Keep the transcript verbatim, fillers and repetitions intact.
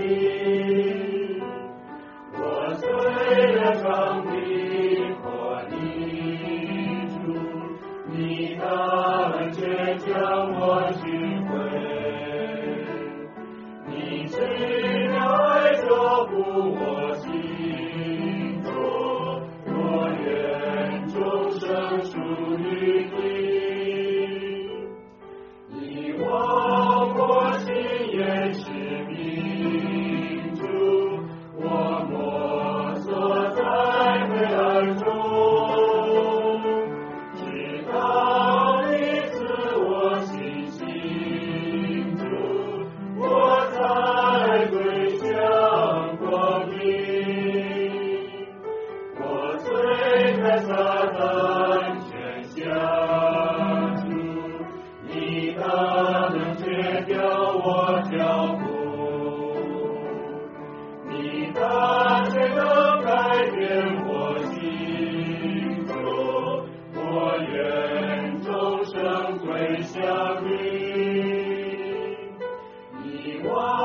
我虽然长臂或泥足，你的恩却将我寻回。你奇妙爱守护我心中，我愿终生属于你。你望我心也是明珠，我摸索在黑暗中，直到你赐我信心主，我才归向光明。我虽在撒旦权下主，你的能却叫我脚步，你的却能改变我心中，我愿终生归向你。你我